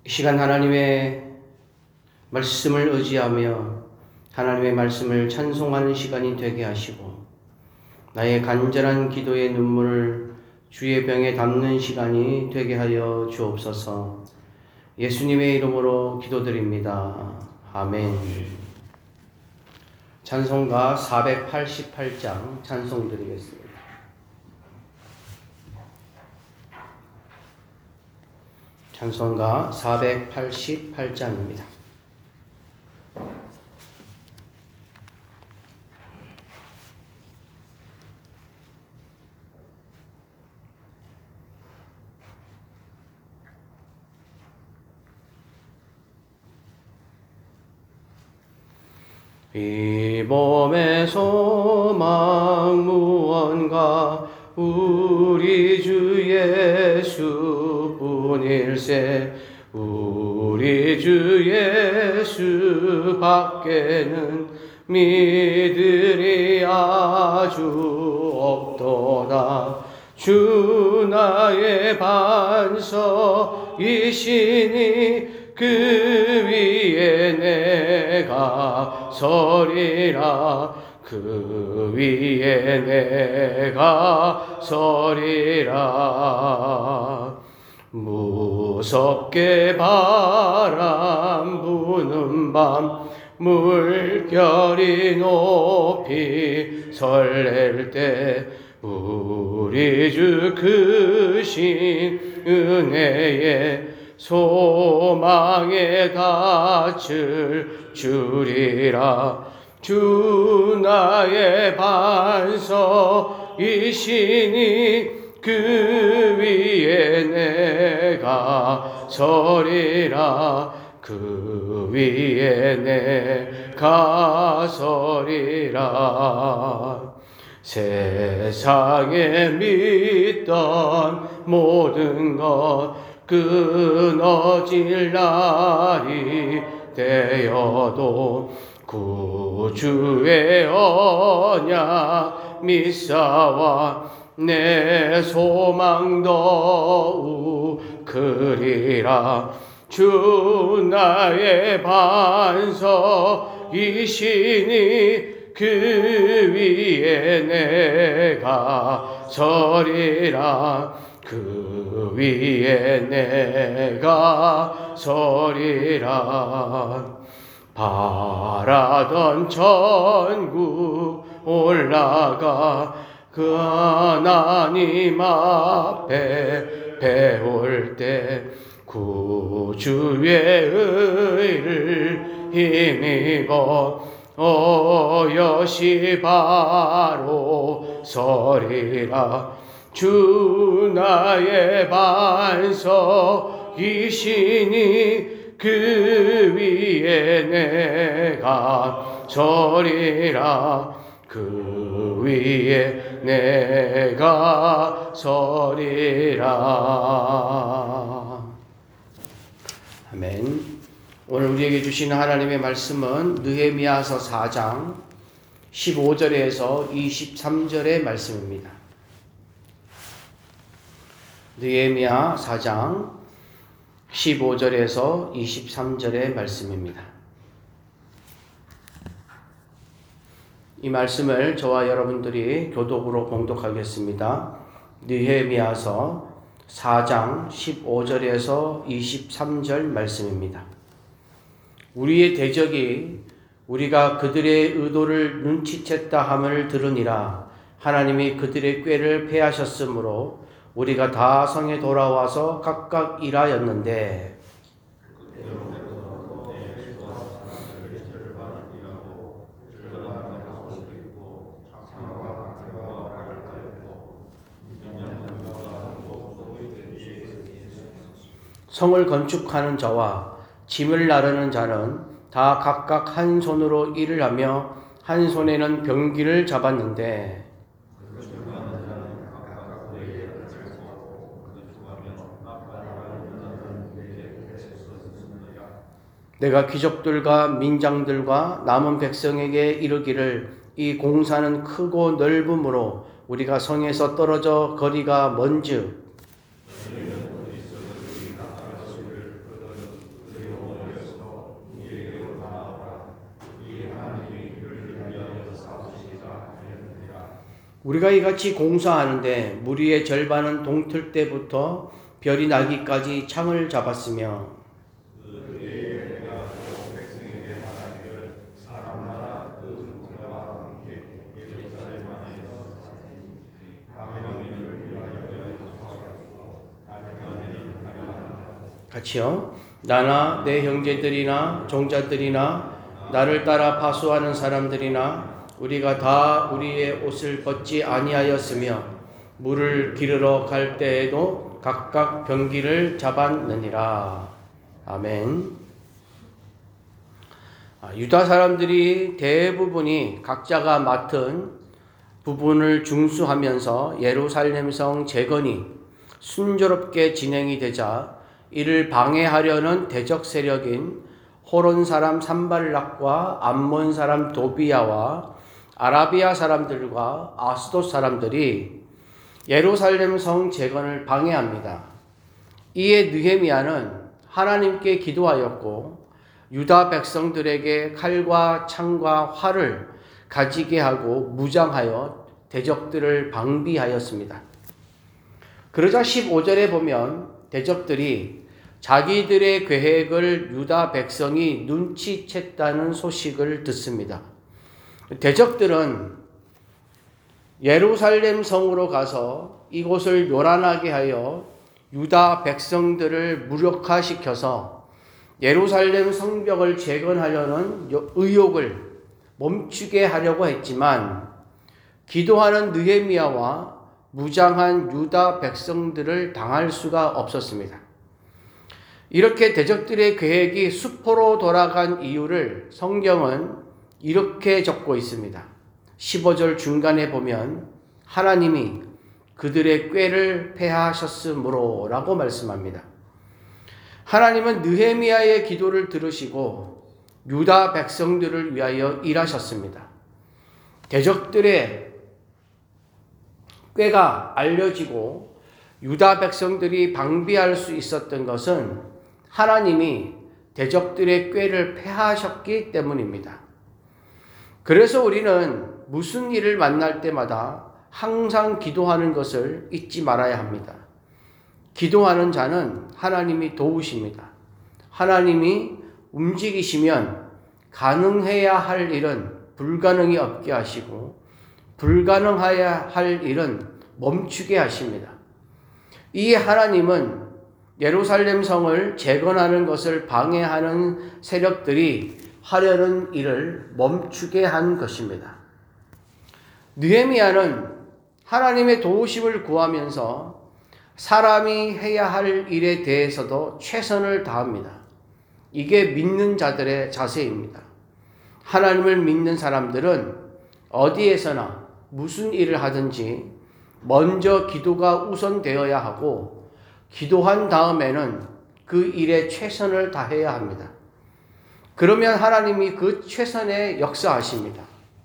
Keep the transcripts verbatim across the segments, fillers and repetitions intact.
이 시간 하나님의 말씀을 의지하며 하나님의 말씀을 찬송하는 시간이 되게 하시고 나의 간절한 기도의 눈물을 주의 병에 담는 시간이 되게 하여 주옵소서. 예수님의 이름으로 기도드립니다. 아멘. 찬송가 사백팔십팔 장 찬송 드리겠습니다. 찬송가 사백팔십팔 장입니다. 이 몸의 소망 무언가 우리 주 예수뿐일세. 우리 주 예수 밖에는 믿으리 아주 없도다. 주 나의 반석이시니 그 위에 내가 서리라. 그 위에 내가 서리라. 무섭게 바람 부는 밤 물결이 높이 설렐 때 우리 주 크신 은혜에 소망에 갇힐 줄이라. 주 나의 반석이시니 그 위에 내가 서리라. 그 위에 내가 서리라. 세상에 믿던 모든 것 끊어질 날이 되어도 구주의 언약 믿사와 내 소망 더욱 크리라. 주 나의 반석이시니 그 위에 내가 서리라. 그 위에 내가 서리라. 바라던 천국 올라가 그 하나님 앞에 배울 때 구주의 의를 힘입어 어여시 바로 서리라. 주 나의 반석이시니 그 위에 내가 서리라. 그 위에 내가 서리라. 아멘. 오늘 우리에게 주시는 하나님의 말씀은 느헤미야서 사 장 십오 절에서 이십삼 절의 말씀입니다. 느헤미야 사 장 십오 절에서 이십삼 절의 말씀입니다. 이 말씀을 저와 여러분들이 교독으로 봉독하겠습니다. 느헤미야서 사 장 십오 절에서 이십삼 절 말씀입니다. 우리의 대적이 우리가 그들의 의도를 눈치챘다 함을 들으니라. 하나님이 그들의 꾀를 패하셨으므로 우리가 다 성에 돌아와서 각각 일하였는데 성을 건축하는 자와 짐을 나르는 자는 다 각각 한 손으로 일을 하며 한 손에는 병기를 잡았는데 내가 귀족들과 민장들과 남은 백성에게 이르기를 이 공사는 크고 넓으므로 우리가 성에서 떨어져 거리가 먼즉 우리가 이같이 공사하는데 무리의 절반은 동틀 때부터 별이 나기까지 창을 잡았으며 같이요. 나나 내 형제들이나 종자들이나 나를 따라 파수하는 사람들이나 우리가 다 우리의 옷을 벗지 아니하였으며 물을 기르러 갈 때에도 각각 병기를 잡았느니라. 아멘. 유다 사람들이 대부분이 각자가 맡은 부분을 중수하면서 예루살렘 성 재건이 순조롭게 진행이 되자 이를 방해하려는 대적 세력인 호론 사람 산발락과 암몬 사람 도비야와 아라비아 사람들과 아스돗 사람들이 예루살렘 성 재건을 방해합니다. 이에 느헤미야는 하나님께 기도하였고 유다 백성들에게 칼과 창과 활을 가지게 하고 무장하여 대적들을 방비하였습니다. 그러자 십오 절에 보면 대적들이 자기들의 계획을 유다 백성이 눈치챘다는 소식을 듣습니다. 대적들은 예루살렘 성으로 가서 이곳을 요란하게 하여 유다 백성들을 무력화시켜서 예루살렘 성벽을 재건하려는 의욕을 멈추게 하려고 했지만 기도하는 느헤미야와 무장한 유다 백성들을 당할 수가 없었습니다. 이렇게 대적들의 계획이 수포로 돌아간 이유를 성경은 이렇게 적고 있습니다. 십오 절 중간에 보면 하나님이 그들의 꾀를 패하셨으므로 라고 말씀합니다. 하나님은 느헤미야의 기도를 들으시고 유다 백성들을 위하여 일하셨습니다. 대적들의 꾀가 알려지고 유다 백성들이 방비할 수 있었던 것은 하나님이 대적들의 꾀를 패하셨기 때문입니다. 그래서 우리는 무슨 일을 만날 때마다 항상 기도하는 것을 잊지 말아야 합니다. 기도하는 자는 하나님이 도우십니다. 하나님이 움직이시면 가능해야 할 일은 불가능이 없게 하시고 불가능해야 할 일은 멈추게 하십니다. 이 하나님은 예루살렘 성을 재건하는 것을 방해하는 세력들이 하려는 일을 멈추게 한 것입니다. 느헤미야는 하나님의 도우심을 구하면서 사람이 해야 할 일에 대해서도 최선을 다합니다. 이게 믿는 자들의 자세입니다. 하나님을 믿는 사람들은 어디에서나 무슨 일을 하든지 먼저 기도가 우선되어야 하고 기도한 다음에는 그 일에 최선을 다해야 합니다. 그러면 하나님이 그 최선에 역사하십니다.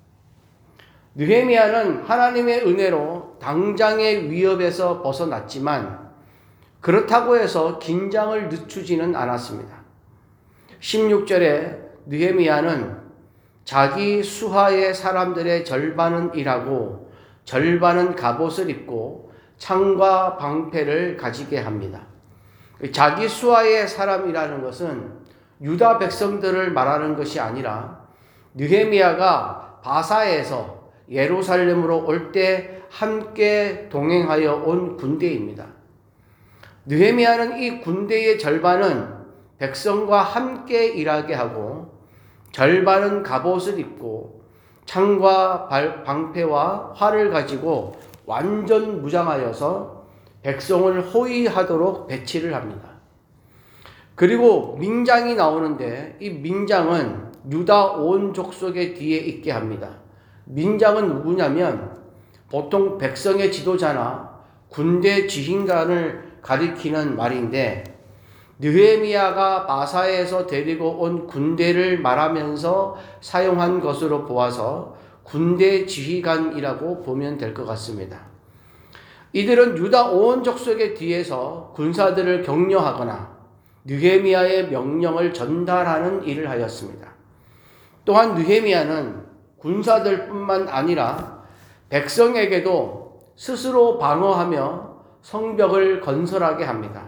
느헤미야는 하나님의 은혜로 당장의 위협에서 벗어났지만 그렇다고 해서 긴장을 늦추지는 않았습니다. 십육 절에 느헤미야는 자기 수하의 사람들의 절반은 일하고 절반은 갑옷을 입고 창과 방패를 가지게 합니다. 자기 수하의 사람이라는 것은 유다 백성들을 말하는 것이 아니라 느헤미야가 바사에서 예루살렘으로 올 때 함께 동행하여 온 군대입니다. 느헤미야는 이 군대의 절반은 백성과 함께 일하게 하고 절반은 갑옷을 입고 창과 방패와 활을 가지고 완전 무장하여서 백성을 호위하도록 배치를 합니다. 그리고 민장이 나오는데 이 민장은 유다 온 족속의 뒤에 있게 합니다. 민장은 누구냐면 보통 백성의 지도자나 군대 지휘관을 가리키는 말인데 느헤미야가 바사에서 데리고 온 군대를 말하면서 사용한 것으로 보아서 군대 지휘관이라고 보면 될 것 같습니다. 이들은 유다 온 족속의 뒤에서 군사들을 격려하거나 느헤미야의 명령을 전달하는 일을 하였습니다. 또한 느헤미야는 군사들뿐만 아니라 백성에게도 스스로 방어하며 성벽을 건설하게 합니다.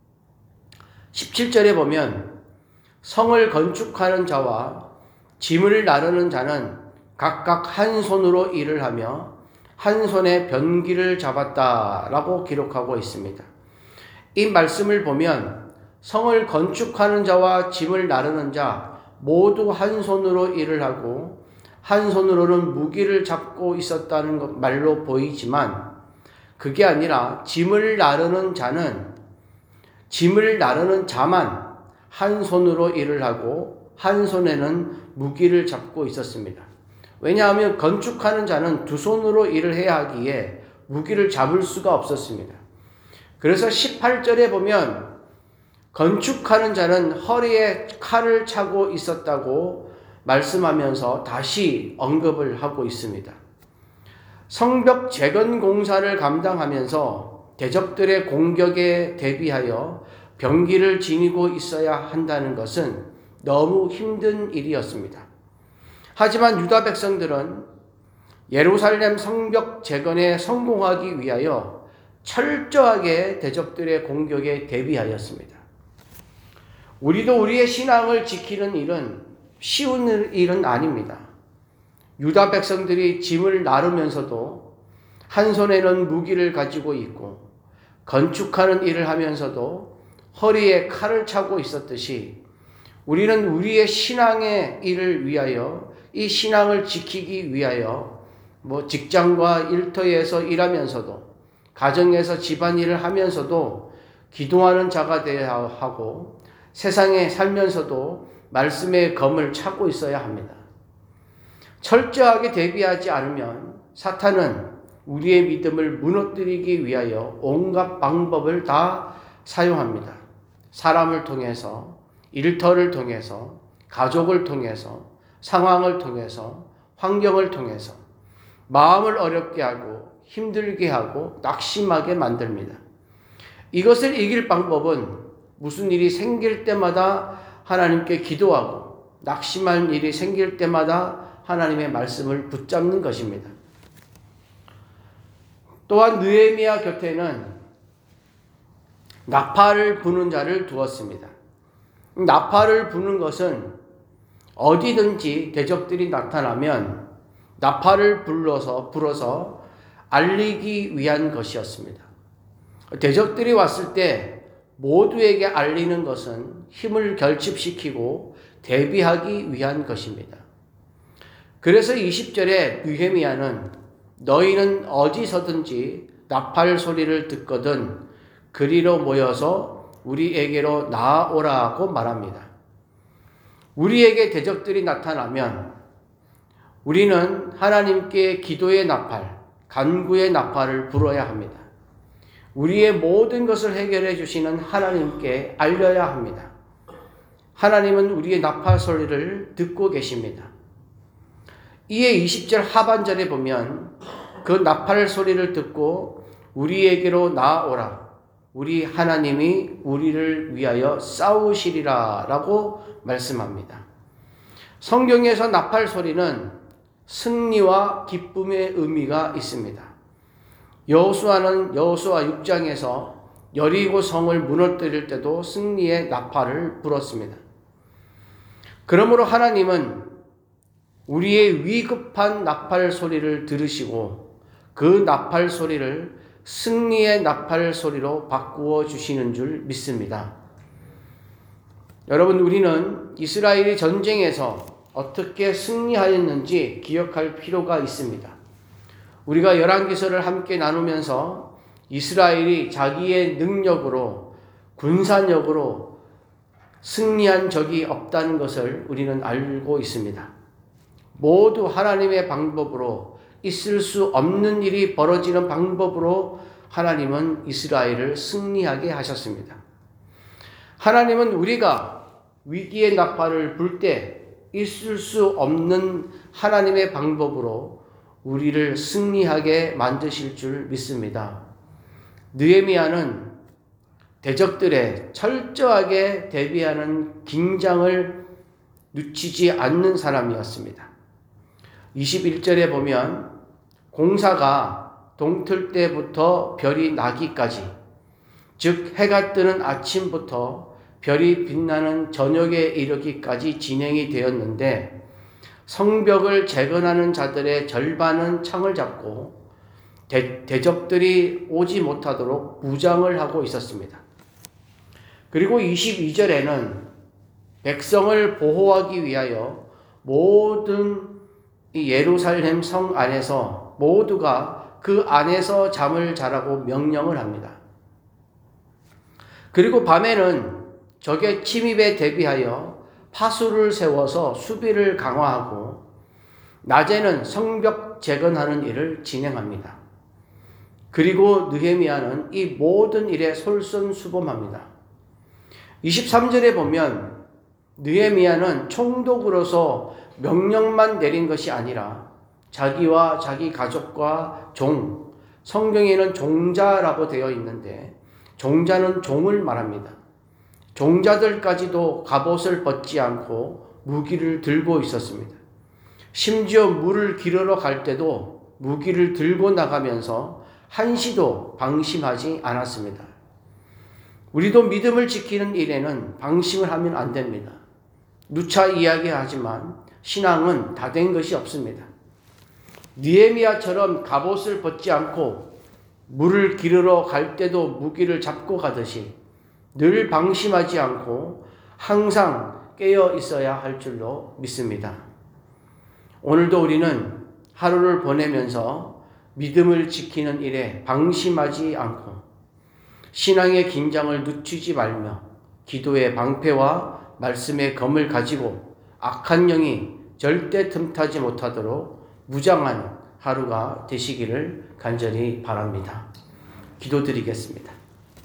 십칠 절에 보면 성을 건축하는 자와 짐을 나르는 자는 각각 한 손으로 일을 하며 한 손에 변기를 잡았다라고 기록하고 있습니다. 이 말씀을 보면 성을 건축하는 자와 짐을 나르는 자 모두 한 손으로 일을 하고 한 손으로는 무기를 잡고 있었다는 말로 보이지만 그게 아니라 짐을 나르는 자는 짐을 나르는 자만 한 손으로 일을 하고 한 손에는 무기를 잡고 있었습니다. 왜냐하면 건축하는 자는 두 손으로 일을 해야 하기에 무기를 잡을 수가 없었습니다. 그래서 십팔 절에 보면 건축하는 자는 허리에 칼을 차고 있었다고 말씀하면서 다시 언급을 하고 있습니다. 성벽 재건 공사를 감당하면서 대적들의 공격에 대비하여 병기를 지니고 있어야 한다는 것은 너무 힘든 일이었습니다. 하지만 유다 백성들은 예루살렘 성벽 재건에 성공하기 위하여 철저하게 대적들의 공격에 대비하였습니다. 우리도 우리의 신앙을 지키는 일은 쉬운 일은 아닙니다. 유다 백성들이 짐을 나르면서도 한 손에는 무기를 가지고 있고 건축하는 일을 하면서도 허리에 칼을 차고 있었듯이 우리는 우리의 신앙의 일을 위하여 이 신앙을 지키기 위하여 뭐 직장과 일터에서 일하면서도 가정에서 집안일을 하면서도 기도하는 자가 되어야 하고 세상에 살면서도 말씀의 검을 차고 있어야 합니다. 철저하게 대비하지 않으면 사탄은 우리의 믿음을 무너뜨리기 위하여 온갖 방법을 다 사용합니다. 사람을 통해서, 일터를 통해서, 가족을 통해서, 상황을 통해서, 환경을 통해서 마음을 어렵게 하고 힘들게 하고 낙심하게 만듭니다. 이것을 이길 방법은 무슨 일이 생길 때마다 하나님께 기도하고 낙심한 일이 생길 때마다 하나님의 말씀을 붙잡는 것입니다. 또한 느헤미야 곁에는 나팔을 부는 자를 두었습니다. 나팔을 부는 것은 어디든지 대적들이 나타나면 나팔을 불러서 불어서 알리기 위한 것이었습니다. 대적들이 왔을 때 모두에게 알리는 것은 힘을 결집시키고 대비하기 위한 것입니다. 그래서 이십 절에 느헤미야는 너희는 어디서든지 나팔 소리를 듣거든 그리로 모여서 우리에게로 나아오라고 말합니다. 우리에게 대적들이 나타나면 우리는 하나님께 기도의 나팔, 간구의 나팔을 불어야 합니다. 우리의 모든 것을 해결해 주시는 하나님께 알려야 합니다. 하나님은 우리의 나팔 소리를 듣고 계십니다. 이에 이십 절 하반절에 보면 그 나팔 소리를 듣고 우리에게로 나아오라. 우리 하나님이 우리를 위하여 싸우시리라 라고 말씀합니다. 성경에서 나팔 소리는 승리와 기쁨의 의미가 있습니다. 여호수아는 여호수아 육 장에서 여리고 성을 무너뜨릴 때도 승리의 나팔을 불었습니다. 그러므로 하나님은 우리의 위급한 나팔 소리를 들으시고 그 나팔 소리를 승리의 나팔 소리로 바꾸어 주시는 줄 믿습니다. 여러분, 우리는 이스라엘이 전쟁에서 어떻게 승리하였는지 기억할 필요가 있습니다. 우리가 열왕기서를 함께 나누면서 이스라엘이 자기의 능력으로 군사력으로 승리한 적이 없다는 것을 우리는 알고 있습니다. 모두 하나님의 방법으로 있을 수 없는 일이 벌어지는 방법으로 하나님은 이스라엘을 승리하게 하셨습니다. 하나님은 우리가 위기의 나팔을 불 때 있을 수 없는 하나님의 방법으로 우리를 승리하게 만드실 줄 믿습니다. 느헤미야는 대적들의 철저하게 대비하는 긴장을 늦추지 않는 사람이었습니다. 이십일 절에 보면 공사가 동틀 때부터 별이 나기까지, 즉 해가 뜨는 아침부터 별이 빛나는 저녁에 이르기까지 진행이 되었는데, 성벽을 재건하는 자들의 절반은 창을 잡고 대, 대적들이 오지 못하도록 무장을 하고 있었습니다. 그리고 이십이 절에는 백성을 보호하기 위하여 모든 이 예루살렘 성 안에서 모두가 그 안에서 잠을 자라고 명령을 합니다. 그리고 밤에는 적의 침입에 대비하여 파수를 세워서 수비를 강화하고 낮에는 성벽 재건하는 일을 진행합니다. 그리고 느헤미야는 이 모든 일에 솔선수범합니다. 이십삼 절에 보면 느헤미야는 총독으로서 명령만 내린 것이 아니라 자기와 자기 가족과 종, 성경에는 종자라고 되어 있는데 종자는 종을 말합니다. 종자들까지도 갑옷을 벗지 않고 무기를 들고 있었습니다. 심지어 물을 기르러 갈 때도 무기를 들고 나가면서 한시도 방심하지 않았습니다. 우리도 믿음을 지키는 일에는 방심을 하면 안 됩니다. 누차 이야기하지만 신앙은 다 된 것이 없습니다. 느헤미야처럼 갑옷을 벗지 않고 물을 기르러 갈 때도 무기를 잡고 가듯이 늘 방심하지 않고 항상 깨어 있어야 할 줄로 믿습니다. 오늘도 우리는 하루를 보내면서 믿음을 지키는 일에 방심하지 않고 신앙의 긴장을 늦추지 말며 기도의 방패와 말씀의 검을 가지고 악한 영이 절대 틈타지 못하도록 무장하는 하루가 되시기를 간절히 바랍니다. 기도드리겠습니다.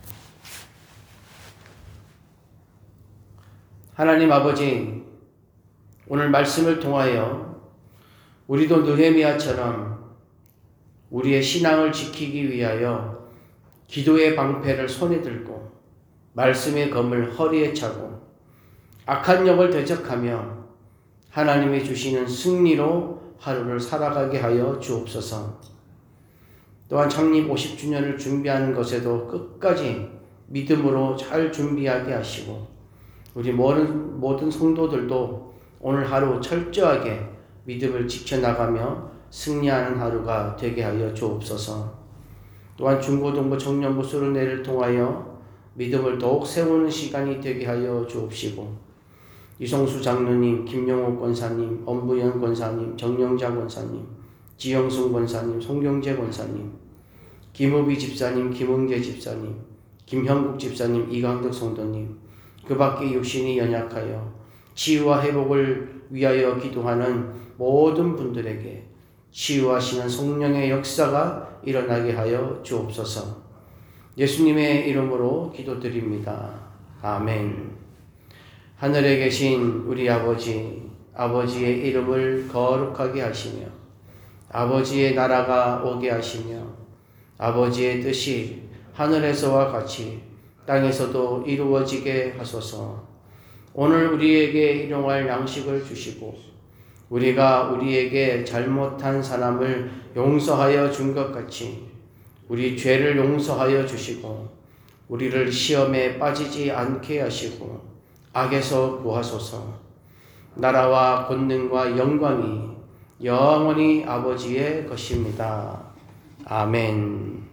하나님 아버지, 오늘 말씀을 통하여 우리도 느헤미야처럼 우리의 신앙을 지키기 위하여 기도의 방패를 손에 들고 말씀의 검을 허리에 차고 악한 영을 대적하며 하나님이 주시는 승리로 하루를 살아가게 하여 주옵소서. 또한 창립 오십 주년을 준비하는 것에도 끝까지 믿음으로 잘 준비하게 하시고 우리 모든, 모든 성도들도 오늘 하루 철저하게 믿음을 지켜나가며 승리하는 하루가 되게 하여 주옵소서. 또한 중고등부 청년부 수련회를 통하여 믿음을 더욱 세우는 시간이 되게 하여 주옵시고 이성수 장로님, 김용옥 권사님, 엄부연 권사님, 정영자 권사님, 지영순 권사님, 송경재 권사님, 김우비 집사님, 김은재 집사님, 김형국 집사님, 이강덕 성도님, 그 밖에 육신이 연약하여 치유와 회복을 위하여 기도하는 모든 분들에게 치유하시는 성령의 역사가 일어나게 하여 주옵소서. 예수님의 이름으로 기도드립니다. 아멘. 하늘에 계신 우리 아버지, 아버지의 이름을 거룩하게 하시며 아버지의 나라가 오게 하시며 아버지의 뜻이 하늘에서와 같이 땅에서도 이루어지게 하소서. 오늘 우리에게 일용할 양식을 주시고 우리가 우리에게 잘못한 사람을 용서하여 준 것 같이 우리 죄를 용서하여 주시고 우리를 시험에 빠지지 않게 하시고 악에서 구하소서. 나라와 권능과 영광이 영원히 아버지의 것입니다. 아멘.